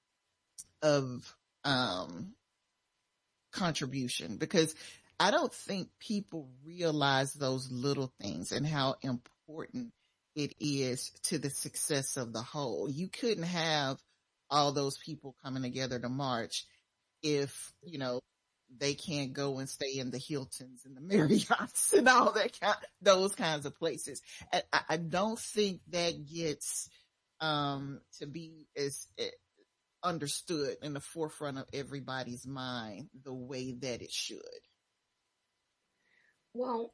of um contribution? Because I don't think people realize those little things and how important it is to the success of the whole. You couldn't have all those people coming together to march if, you know, they can't go and stay in the Hiltons and the Marriotts and all that kind, those kinds of places. And I, I don't think that gets um to be as understood in the forefront of everybody's mind the way that it should. Well,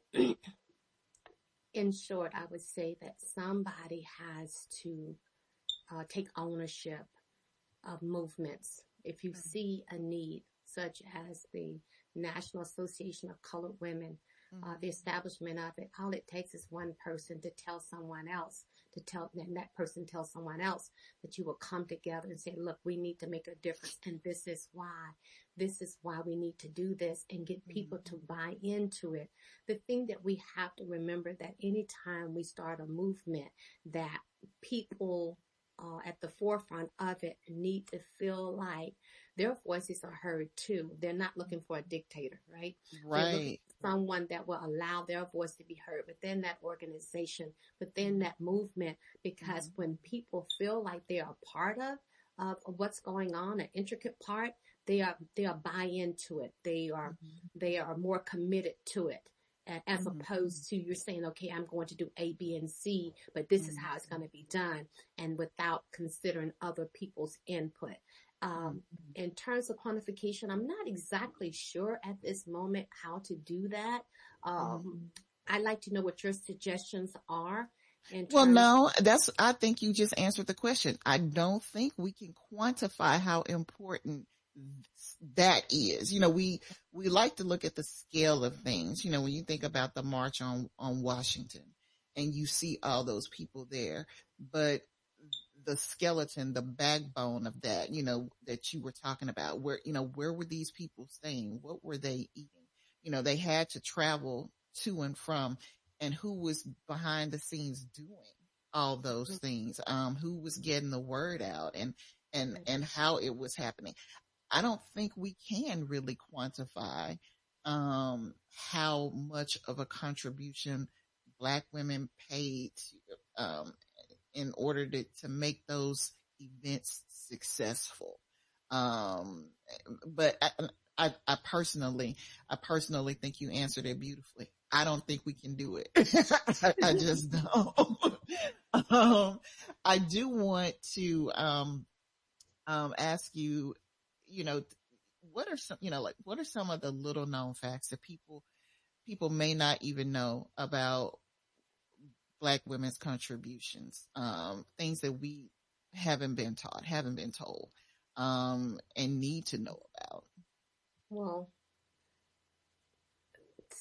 in short, I would say that somebody has to uh, take ownership of movements. If you Mm-hmm. see a need, such as the National Association of Colored Women, Mm-hmm. uh, the establishment of it, all it takes is one person to tell someone else, to tell, and that person tells someone else that you will come together and say, look, we need to make a difference. And this is why, this is why we need to do this, and get people Mm-hmm. to buy into it. The thing that we have to remember, that anytime we start a movement, that people uh, at the forefront of it need to feel like their voices are heard too. They're not looking for a dictator, right? They're looking Right. for someone that will allow their voice to be heard within that organization, within that movement, because Mm-hmm. when people feel like they are a part of, of what's going on, an intricate part, they are, they are buy into it. They are, Mm-hmm. they are more committed to it. And as Mm-hmm. opposed to you're saying, okay, I'm going to do A, B, and C, but this is Mm-hmm. how it's going to be done, and without considering other people's input. Um, in terms of quantification, I'm not exactly sure at this moment how to do that. Um, I'd like to know what your suggestions are. In Well, terms no, that's, I think you just answered the question. I don't think we can quantify how important that is. You know, we, we like to look at the scale of things. You know, when you think about the March on, on Washington and you see all those people there, but the skeleton, the backbone of that, you know, that you were talking about, where, you know, where were these people staying? What were they eating? You know, they had to travel to and from, and who was behind the scenes doing all those things? Um, who was getting the word out, and, and, and how it was happening? I don't think we can really quantify, um, how much of a contribution Black women paid, um, in order to, to make those events successful. Um, but I, I, I personally, I personally think you answered it beautifully. I don't think we can do it. I, I just don't. um, I do want to, um, um, ask you, you know, what are some, you know, like, what are some of the little known facts that people, people may not even know about Black women's contributions, um, things that we haven't been taught, haven't been told, um, and need to know about? Well,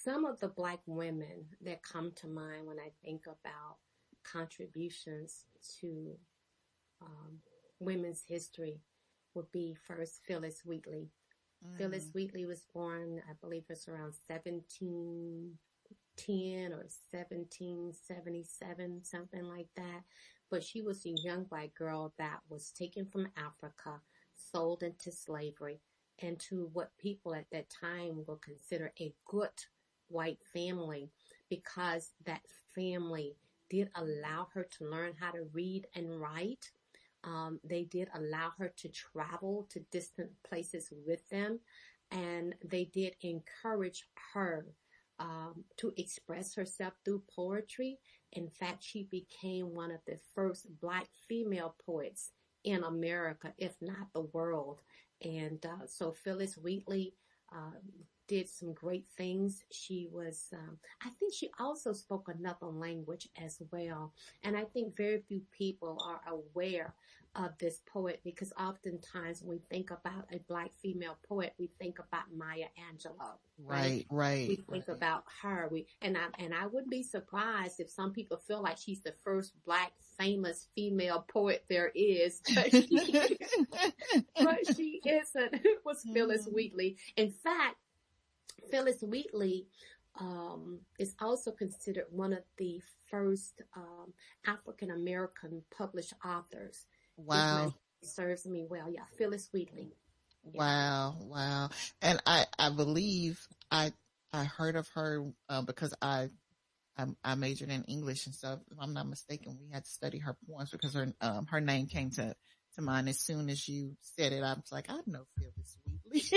some of the Black women that come to mind when I think about contributions to um, women's history would be first Phyllis Wheatley. Mm. Phyllis Wheatley was born, I believe it's around seventeen ten or seventeen seventy-seven, something like that. But she was a young Black girl that was taken from Africa, sold into slavery, and to what people at that time will consider a good white family, because that family did allow her to learn how to read and write. Um, they did allow her to travel to distant places with them, and they did encourage her um, to express herself through poetry. In fact, she became one of the first Black female poets in America, if not the world. And uh, so Phyllis Wheatley uh, did some great things. She was, um, I think she also spoke another language as well. And I think very few people are aware of this poet, because oftentimes when we think about a Black female poet, we think about Maya Angelou. Right, right. right we think right. about her. We and I and I wouldn't be surprised if some people feel like she's the first Black famous female poet there is, but she, but she isn't. It was Phyllis Mm. Wheatley. In fact, Phyllis Wheatley um, is also considered one of the first um, African American published authors. Wow. It serves me well. Yeah, Phyllis Wheatley. Yeah. Wow, wow. And I, I believe I, I heard of her, uh, because I, I, I majored in English and stuff. If I'm not mistaken, we had to study her poems because her, um, her name came to, to mind as soon as you said it. I was like, I know Phyllis Wheatley.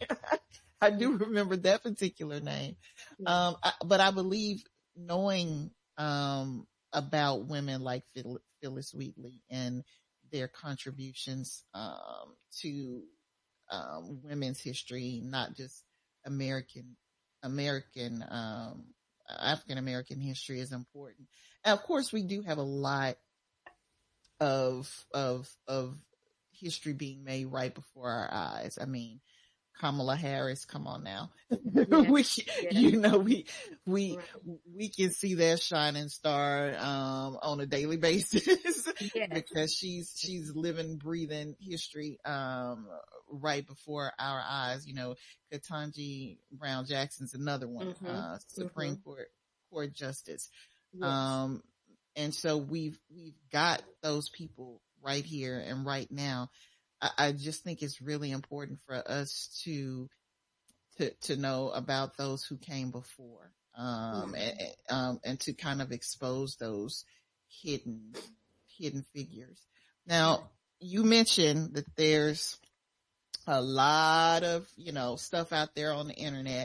I do remember that particular name. Yeah. Um, I, but I believe knowing, um, about women like Phil, Phyllis Wheatley and their contributions, um, to, um, women's history, not just American, American, um, African American history is important. And of course, we do have a lot of, of, of history being made right before our eyes. I mean, Kamala Harris, come on now. Yeah. we, Yeah. you know, we, we, Right. we can see that shining star, um, on a daily basis Yeah. because she's, she's living, breathing history, um, right before our eyes. You know, Ketanji Brown Jackson's another one, Mm-hmm. uh, Supreme Mm-hmm. Court, Court Justice. Yes. Um, and so we've, we've got those people right here and right now. I just think it's really important for us to, to, to know about those who came before, um, mm-hmm. and, um, and to kind of expose those hidden, hidden figures. Now, you mentioned that there's a lot of, you know, stuff out there on the internet,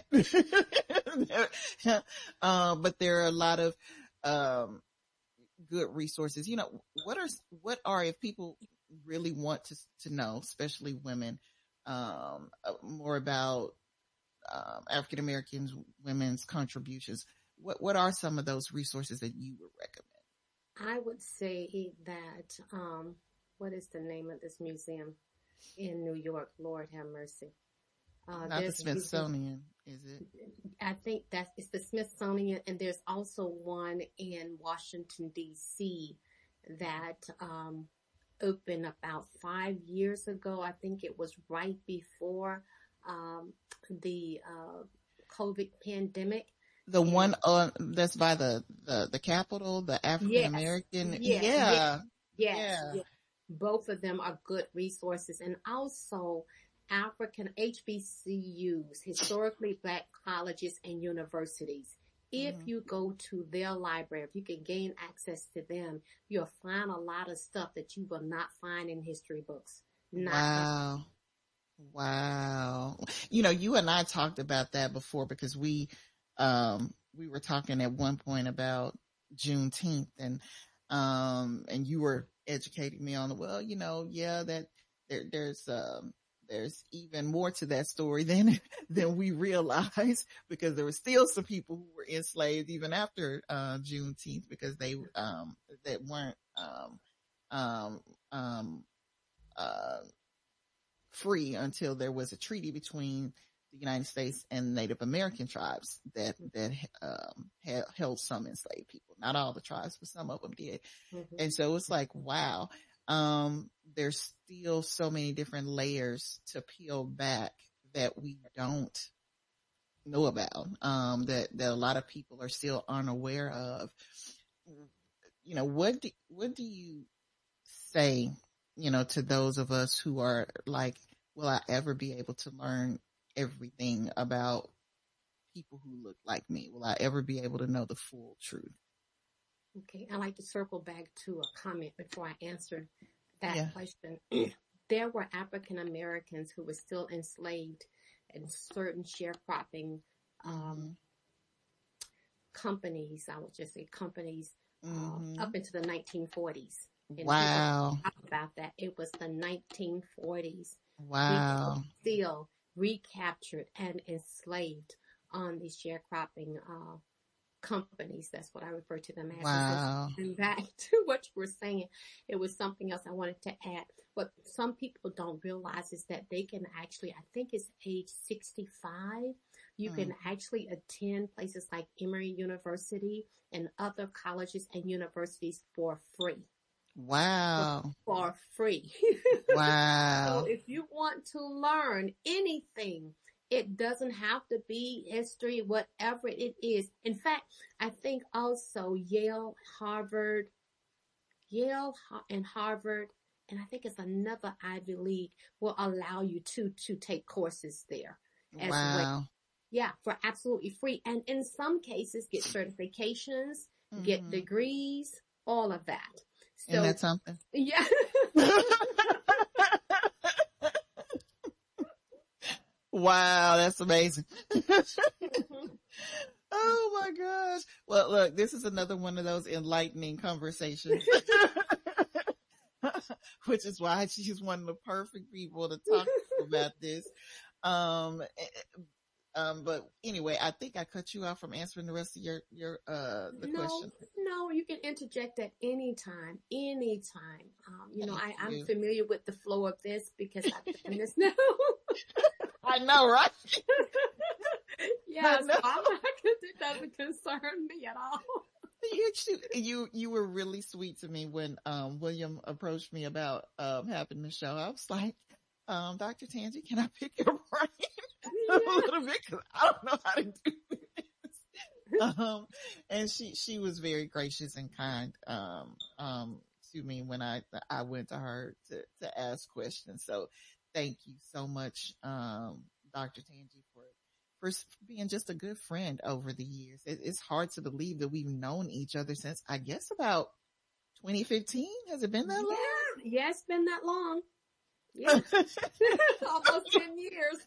uh, but there are a lot of, um, good resources. You know, what are, what are, if people really want to to know, especially women, um, more about um, African Americans, women's contributions. What what are some of those resources that you would recommend? I would say that um, what is the name of this museum in New York? Lord have mercy. Uh, Not the Smithsonian, is it? I think that it's the Smithsonian, and there's also one in Washington D C that um, opened about five years ago. I think it was right before um, the uh, COVID pandemic. The and, one on that's by the the, the Capitol, the African American. Yes, yeah. Yes, yes, yeah. yes. Both of them are good resources, and also African H B C Us, historically Black colleges and universities. If mm-hmm. you go to their library, if you can gain access to them, you'll find a lot of stuff that you will not find in history books. Not wow. In- wow. You know, you and I talked about that before because we, um, we were talking at one point about Juneteenth and, um, and you were educating me on the, well, you know, yeah, that there, there's, um, there's even more to that story than, than we realize because there were still some people who were enslaved even after, uh, Juneteenth because they, um, that weren't, um, um, um, uh, free until there was a treaty between the the United States and Native American tribes that, that, um, ha- held some enslaved people. Not all the tribes, but some of them did. Mm-hmm. And so it's like, wow, um, there's still so many different layers to peel back that we don't know about, um, that, that a lot of people are still unaware of. You know, what do, what do you say, you know, to those of us who are like, will I ever be able to learn everything about people who look like me? Will I ever be able to know the full truth? Okay, I like to circle back to a comment before I answer that Yeah. question. There were African Americans who were still enslaved in certain sharecropping um, Mm-hmm. companies. I would just say companies Mm-hmm. uh, up into the nineteen forties. And Wow. talk about that. It was the nineteen forties. Wow. We still recaptured and enslaved on these sharecropping uh, companies. That's what I refer to them as. Wow. And back to what you were saying, it was something else I wanted to add. What some people don't realize is that they can actually, I think it's age sixty-five, you Hmm. can actually attend places like Emory University and other colleges and universities for free. Wow. For free. Wow. So if you want to learn anything, it doesn't have to be history, whatever it is. In fact, I think also Yale, Harvard, Yale and Harvard, and I think it's another Ivy League will allow you to, to take courses there as Wow. well. Yeah, for absolutely free. And in some cases, get certifications, Mm-hmm. get degrees, all of that. So, Isn't that something? yeah. Wow, that's amazing. Mm-hmm. Oh my gosh. Well, look, this is another one of those enlightening conversations, which is why she's one of the perfect people to talk to about this. Um, um, but anyway, I think I cut you off from answering the rest of your, your, uh, the no, question. No, you can interject at any time, any time. Um, you know, I, Thank I'm you. familiar with the flow of this because I've done this now. I know, right? Yeah, I so know. I'm not, it doesn't concern me at all. You, you, you were really sweet to me when, um, William approached me about, um, having the show. I was like, um, Doctor Tangi, can I pick your brain Yeah. a little bit? Cause I don't know how to do this. Um, and she, she was very gracious and kind, um, um, to me when I, I went to her to, to ask questions. So thank you so much, um, Doctor Tangi, for, for being just a good friend over the years. It, it's hard to believe that we've known each other since, I guess, about twenty fifteen. Has it been that long? Yeah, yeah, it's been that long. Yeah. Almost ten years.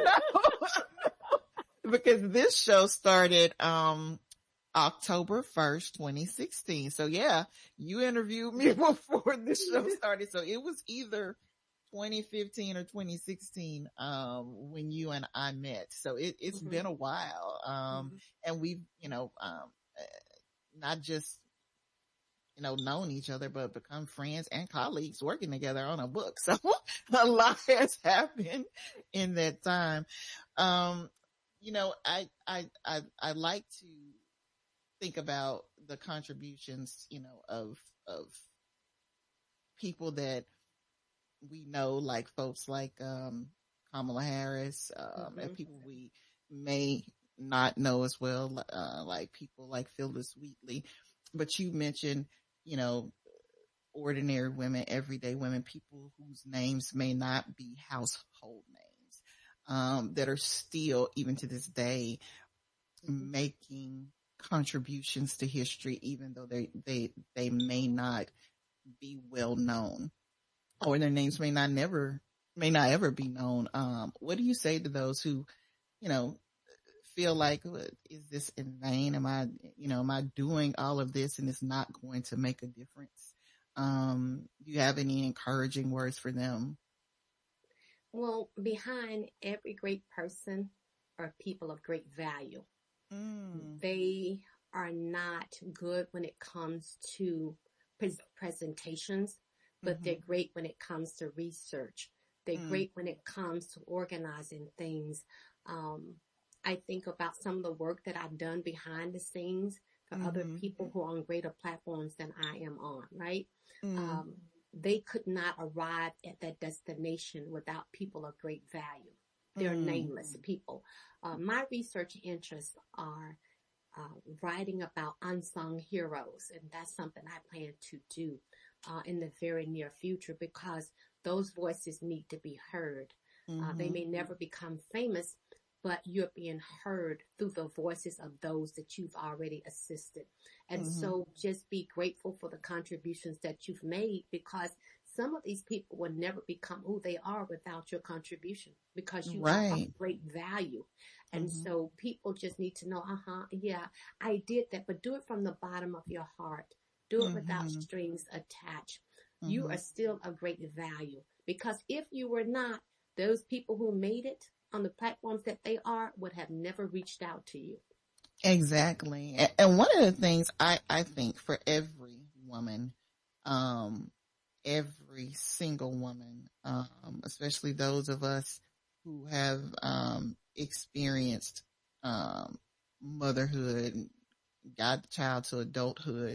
Because this show started, um, October first, twenty sixteen. So yeah, you interviewed me before this show started. So it was either twenty fifteen or twenty sixteen, um, when you and I met. So it, it's Mm-hmm. been a while. Um, Mm-hmm. and we've, you know, um, not just, you know, known each other, but become friends and colleagues working together on a book. So a lot has happened in that time. Um, you know, I, I, I, I like to think about the contributions, you know, of, of people that we know, like folks like, um, Kamala Harris, um, Mm-hmm. and people we may not know as well, uh, like people like Phyllis Wheatley. But you mentioned, you know, ordinary women, everyday women, people whose names may not be household names, um, that are still, even to this day, mm-hmm. making contributions to history, even though they, they, they may not be well known, or their names may not never, may not ever be known. Um, what do you say to those who, you know, feel like, is this in vain? Am I, you know, am I doing all of this and it's not going to make a difference? Um, do you have any encouraging words for them? Well, behind every great person are people of great value. Mm. They are not good when it comes to pre- presentations, but mm-hmm. they're great when it comes to research. They're mm. great when it comes to organizing things. Um, I think about some of the work that I've done behind the scenes for mm-hmm. other people who are on greater platforms than I am on, right? Mm-hmm. Um, they could not arrive at that destination without people of great value. They're mm-hmm. nameless people. Uh, my research interests are uh, writing about unsung heroes, and that's something I plan to do uh, in the very near future, because those voices need to be heard. Mm-hmm. Uh, they may never become famous, but you're being heard through the voices of those that you've already assisted. And mm-hmm. so just be grateful for the contributions that you've made, because some of these people will never become who they are without your contribution, because you right. are of great value. And mm-hmm. so people just need to know, uh-huh, yeah, I did that, but do it from the bottom of your heart. Do it mm-hmm. without strings attached. Mm-hmm. You are still of great value, because if you were not, those people who made it on the platforms that they are would have never reached out to you. Exactly. And one of the things I, I think for every woman, um, every single woman, um, especially those of us who have, um, experienced, um, motherhood, got the child to adulthood,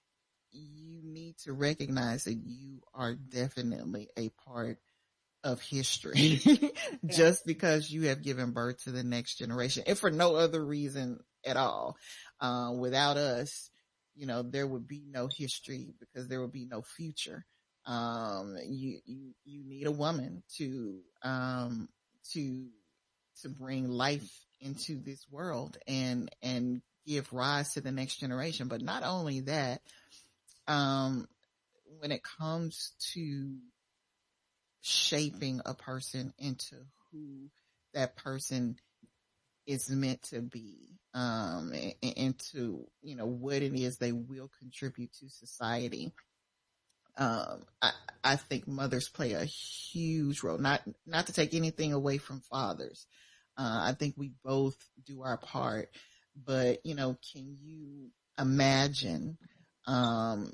you need to recognize that you are definitely a part of history just because you have given birth to the next generation, and for no other reason at all. Uh, without us, you know, there would be no history, because there would be no future. Um, you, you, you need a woman to, um, to, to bring life into this world and, and give rise to the next generation. But not only that, um, when it comes to shaping a person into who that person is meant to be, um, and, and to, you know, what it is they will contribute to society. Um, I, I think mothers play a huge role, not, not to take anything away from fathers. Uh, I think we both do our part, but, you know, can you imagine, um,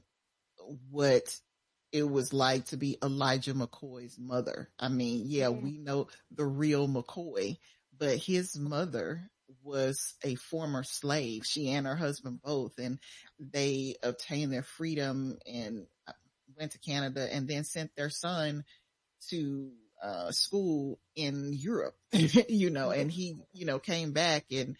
what it was like to be Elijah McCoy's mother? I mean, yeah, yeah, we know the real McCoy, but his mother was a former slave. She and her husband both, and they obtained their freedom and went to Canada, and then sent their son to uh school in Europe, you know, and he, you know, came back and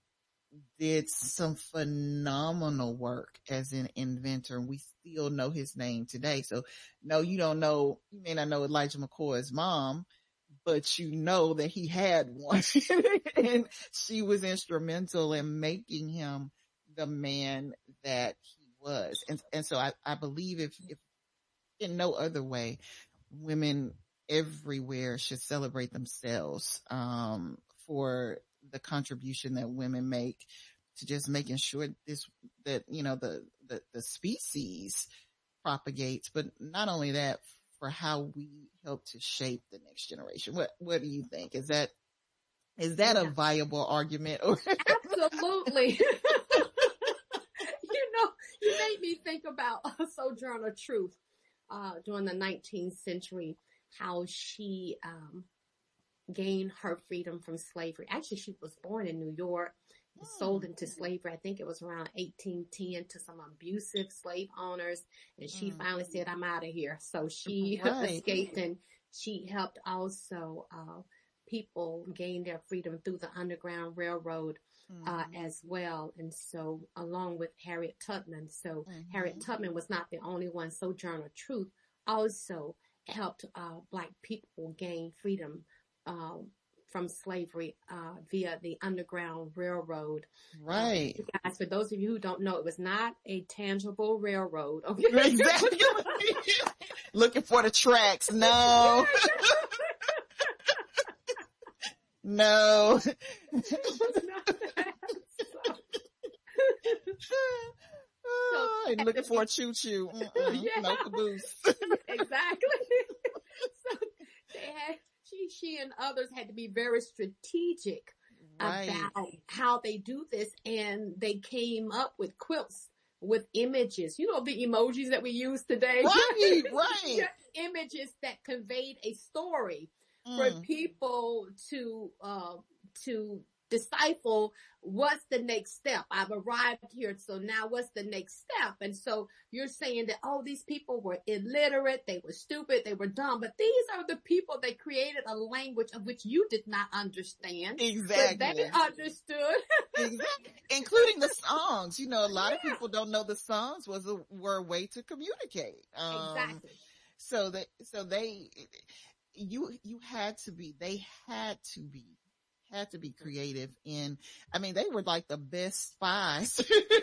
did some phenomenal work as an inventor, and we still know his name today. So no, you don't know, you may not know Elijah McCoy's mom, but you know that he had one and she was instrumental in making him the man that he was. And, and so I, I believe if, if in no other way, women everywhere should celebrate themselves, um, for the contribution that women make to just making sure this, that, you know, the, the, the species propagates, but not only that, for how we help to shape the next generation. What, what do you think? Is that, is that yeah. a viable argument? Or Absolutely. You know, you made me think about Sojourner Truth, uh, during the nineteenth century, how she, um, gained her freedom from slavery. Actually, she was born in New York, was mm. sold into slavery. I think it was around eighteen ten to some abusive slave owners. And she mm. finally said, I'm out of here. So she right. escaped, and she helped also, uh, people gain their freedom through the Underground Railroad, mm. uh, as well. And so along with Harriet Tubman. So mm-hmm. Harriet Tubman was not the only one. Sojourner Truth also helped, uh, Black people gain freedom Um, from slavery, uh, via the Underground Railroad. Right. Um, guys, for those of you who don't know, it was not a tangible railroad. Okay. Exactly. Looking for the tracks. No. No. Oh, and looking for a choo choo. Yeah. No caboose. Exactly. So they had, She, she and others had to be very strategic right. about how they do this. And they came up with quilts with images, you know, the emojis that we use today. Right, right. Images that conveyed a story mm. for people to, uh, to decipher what's the next step. I've arrived here, so now what's the next step? And so you're saying that, oh, these people were illiterate, they were stupid, they were dumb, but these are the people that created a language of which you did not understand. Exactly. But they understood. Exactly. Including the songs. You know, a lot Yeah. of people don't know the songs was a, were a way to communicate. Um, Exactly. so that, so they, you, you had to be, they had to be, had to be creative in, I mean, they were like the best spies.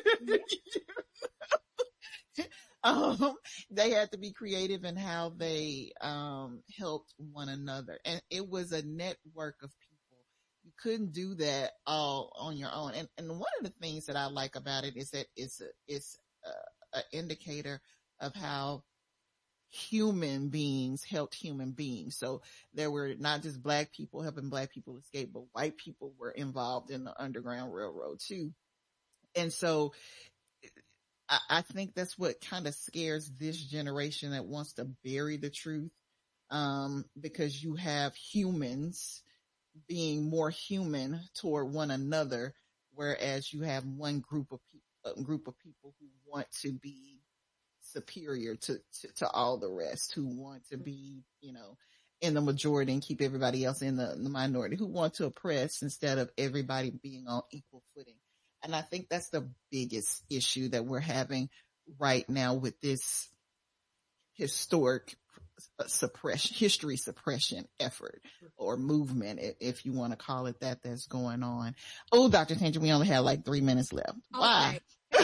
um, they had to be creative in how they, um, helped one another. And it was a network of people. You couldn't do that all on your own. And, and one of the things that I like about it is that it's a, it's a, a indicator of how human beings helped human beings. So there were not just black people helping black people escape, but white people were involved in the Underground Railroad too. And so I, I think that's what kind of scares this generation that wants to bury the truth. Um, because you have humans being more human toward one another, whereas you have one group of people, a group of people who want to be superior to, to, to all the rest, who want to be, you know, in the majority and keep everybody else in the, the minority, who want to oppress instead of everybody being on equal footing. And I think that's the biggest issue that we're having right now with this historic suppression, history suppression effort or movement, if you want to call it that, that's going on. Oh, Doctor Tangi, we only have like three minutes left. Okay. Why?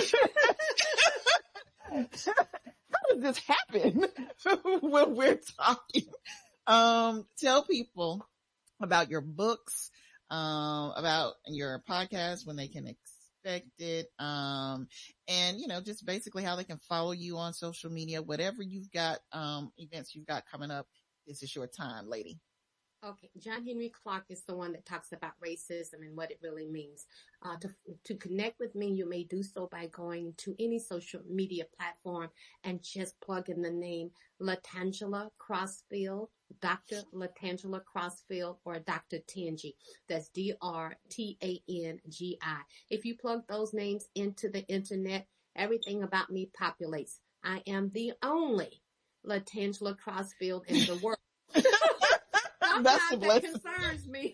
How does this happen when we're talking? Um, tell people about your books, um, about your podcast, when they can expect it, um, and, you know, just basically how they can follow you on social media, whatever you've got, um, events you've got coming up. This is your time, lady. Okay, John Henry Clarke is the one that talks about racism and what it really means. Uh, to to connect with me, you may do so by going to any social media platform and just plug in the name Latangela Crossfield, Doctor Latangela Crossfield, or Doctor Tangi. That's D R T A N G I. If you plug those names into the internet, everything about me populates. I am the only Latangela Crossfield in the world. That's the that blessing. concerns me.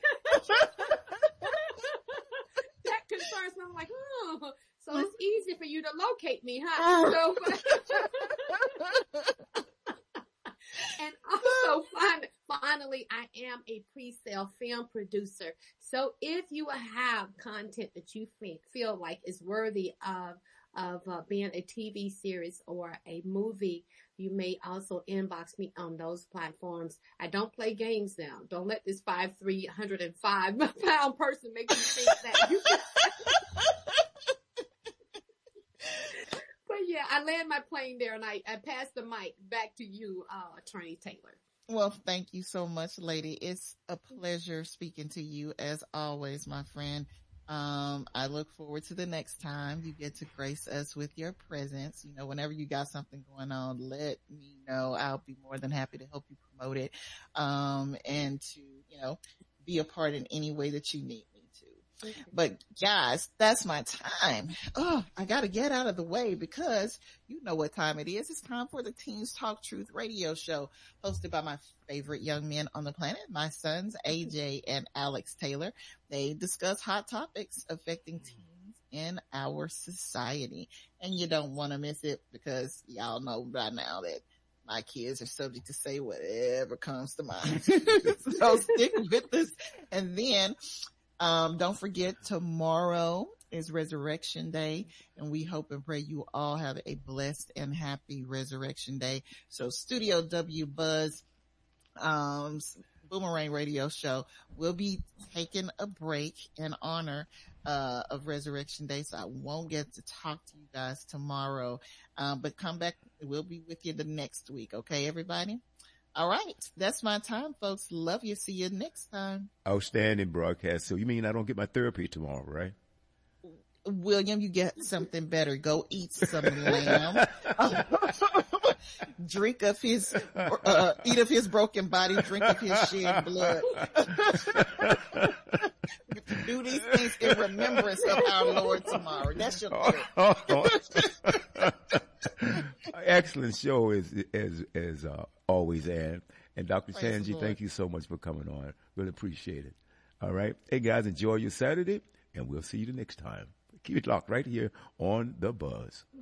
That concerns me. I'm like, oh, so it's easy for you to locate me, huh? So, and also, fin- finally, I am a pre-sale film producer. So if you have content that you fe- feel like is worthy of of uh, being a T V series or a movie, you may also inbox me on those platforms. I don't play games now. Don't let this five three, one hundred five pound person make you think that you can. But yeah, I land my plane there and I, I pass the mic back to you, uh, Attorney Taylor. Well, thank you so much, lady. It's a pleasure speaking to you as always, my friend. Um, I look forward to the next time you get to grace us with your presence. You know, whenever you got something going on, let me know. I'll be more than happy to help you promote it. Um, and to, you know, be a part in any way that you need me to. Okay. But guys, that's my time. Oh, I gotta get out of the way because you know what time it is. It's time for the Teens Talk Truth radio show hosted by my favorite young men on the planet, my sons, A J and Alex Taylor. They discuss hot topics affecting teens in our society. And you don't want to miss it because y'all know by now that my kids are subject to say whatever comes to mind. So stick with us. And then, um, don't forget tomorrow is Resurrection Day, and we hope and pray you all have a blessed and happy Resurrection Day. So Studio W Buzz, um, Boomerang Radio Show will be taking a break in honor uh of Resurrection Day, so I won't get to talk to you guys tomorrow, um, but come back. We'll be with you the next week. Okay, everybody? All right. That's my time, folks. Love you. See you next time. Outstanding broadcast. So you mean I don't get my therapy tomorrow, right? William, you get something better. Go eat some lamb. Drink of his, uh, eat of his broken body, drink of his shed blood. do these things in remembrance of our Lord tomorrow. That's your prayer. Excellent show as as as uh, always, Ann. And Doctor Praise the Tangi, Lord. thank you so much for coming on. Really appreciate it. All right. Hey, guys, enjoy your Saturday, and we'll see you the next time. Keep it locked right here on The Buzz.